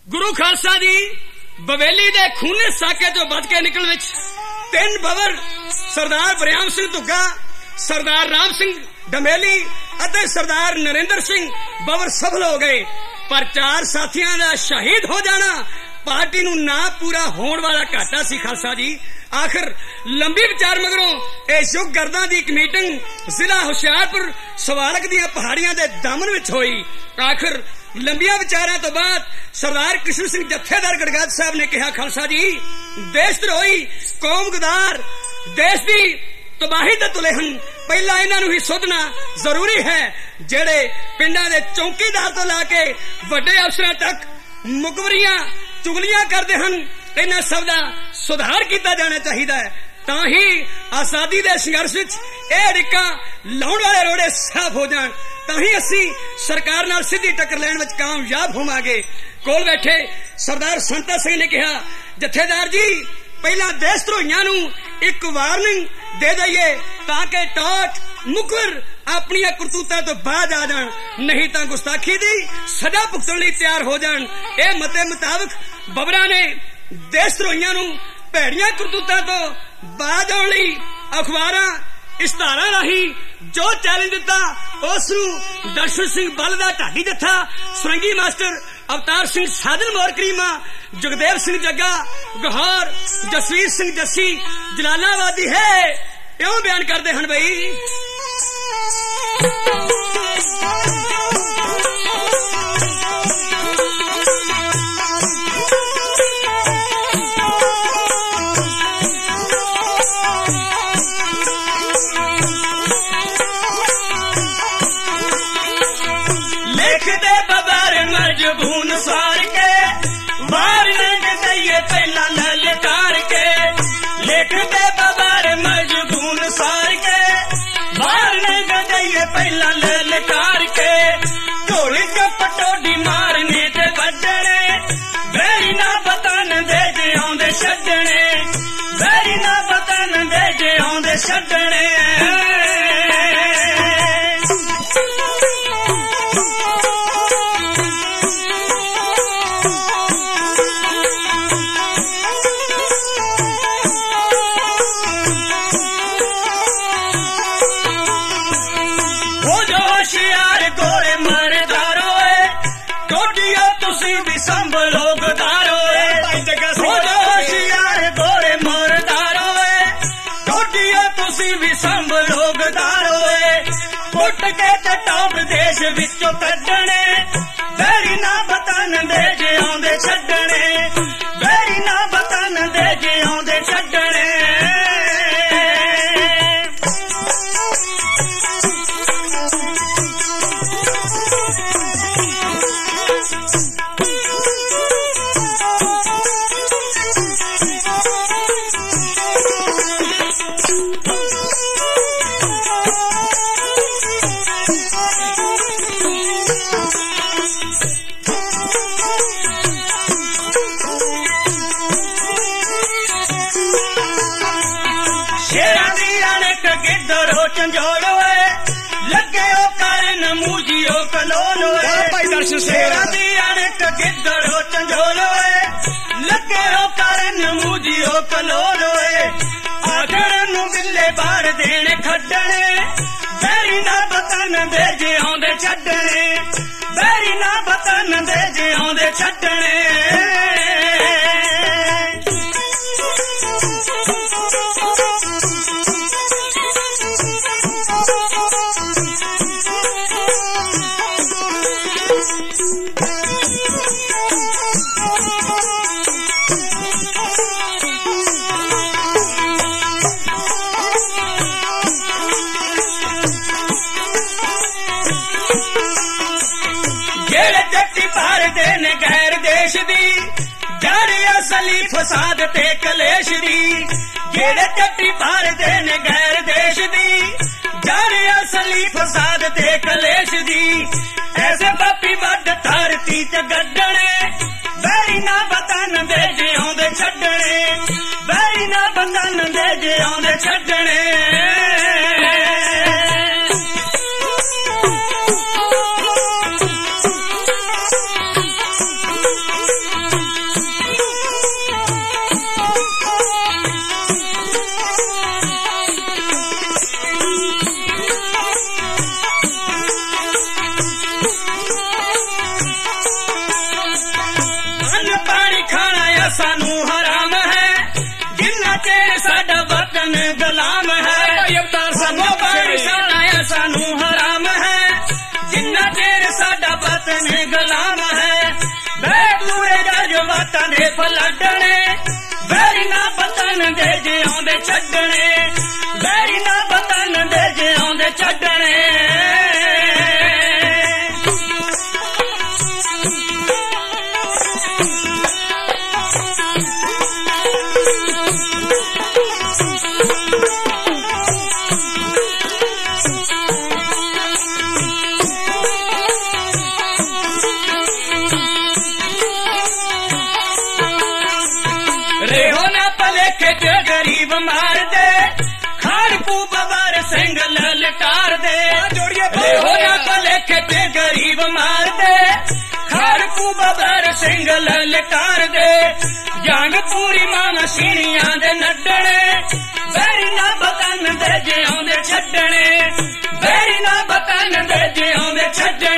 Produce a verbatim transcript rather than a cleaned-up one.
गुरु खालसा जी बवेली दे खूने साके चो बच के निकल विच तीन बवर सरदार बरियाम सिंह धुग्गा, सरदार राम सिंह डमेली अते सरदार नरेंद्र सिंह बवर सफल हो गए। पर चार साथियों का शहीद हो जाना पार्टी नू ना पूरा होने वाला घाटा सी खालसा जी। आखिर लंबी विचार मगरों इस युग गर्दा दी एक मीटिंग जिला हुशियारपुर सवालक दियां पहाड़ियां दे दामन विच होई। आखिर लंबिया विचारां तो बाद सरदार कृष्ण सिंह जत्थेदार गड़गाद साहब ने कहा, खालसा जी देश द्रोही कौम गदार देश दी तबाही दे तुले हन, पहला इन्हां नूं ही सुधना जरूरी है। जेड़े पिंडां दे चौकीदार तो लाके वड्डे अफसरां तक मुखबरियां चुगलियां करदे हन, इन्हां सब दा सुधार किया जाना चाहिए। तां ही आजादी दे संघर्ष विच इह अड़िक्कां लाउण वाले रोड़े साफ हो जाण, तां ही असीं सरकार नाल सीधी टक्कर लैण विच कामयाब होवांगे। कोल बैठे सरदार संता सिंह ने कहा, जथेदार जी पहला देश द्रोहियां नूं एक वार्निंग दे दईए ताकि टॉट मुखर अपनी करतूतां तो बाज आ जाण, नहीं तां गुस्ताखी दी सजा भुगतण लई तैयार हो जाण। इह मते मुताबिक बबरा ने देश द्रोहियां नूं भैड़ियां करतूतां तो बाज आउण लई अखबारां इश्तारां राहीं जो चैलेंज दिता उस नूं दर्शन सिंह बल दा ढाडी जत्था, सुरंगी मास्टर अवतार सिंह साधन मोर करीमा, जगदेव सिंह जग्गा गौहर, जसवीर सिंह जस्सी जलालाबादी है क्यों बयान करते हैं भाई। लिख दे बबर मजबून सार के बार नंग दइए पहला ललकार के, लिख दे बबर मजबून सार के बार नंग दइए पहला ललकार के, ढोली के पटोडी मारने ते बजने बैरी ना बतन दे जे आउंदे छड्डने, बैरी ना बतन दे जे आउंदे छड्डने। देश विचों कड्डने बैरी ना बतन दे जे आउंदे छड्डने, बैरी ना बतन दे जे आउंदे छड्डने। शेरा दी अणक गिद्धड़ो चंजोलो लगे हो करन मूजियो कलोलो आगड़ नू मिले बार देने खड्डने, बैरी ना बतन दे जे आउंदे छड्डने, बैरी ना बतन दे जे आउंदे छड्डने। असली फसाद ते कलेश दी जेड़े चट्टी पार देन गैर देश दी, जाने असली फसाद ते कलेश दी ऐसे पापी बद धरती च गड्डने, बैरी ना बतन दे जे आउंदे छड्डने, बैरी ना बतन दे जे आउंदे छड्डने। ਜੱਟਾਂ ਦੇ ਫਲਾਡਣੇ ਵੈਰੀ ਨਾ ਬਤਨ ਦੇ ਜੇ ਆਉਂਦੇ ਛੱਡਣੇ ਵੈਰੀ ਨਾ ਬਤਨ ਦੇ ਜੇ ਆਉਂਦੇ ਛੱਡਣੇ गरीब मार दे खाड़कू बबर सिंह ललकार दे भलेखे गरीब मार दे खाड़कू बबर सिंह ललकार दे जंग पूरी मामा सीढ़ियां दे नड्डने बैरी ना बतन दे जे आउंदे छड्डने बैरी ना बतन दे जे आउंदे छड्डने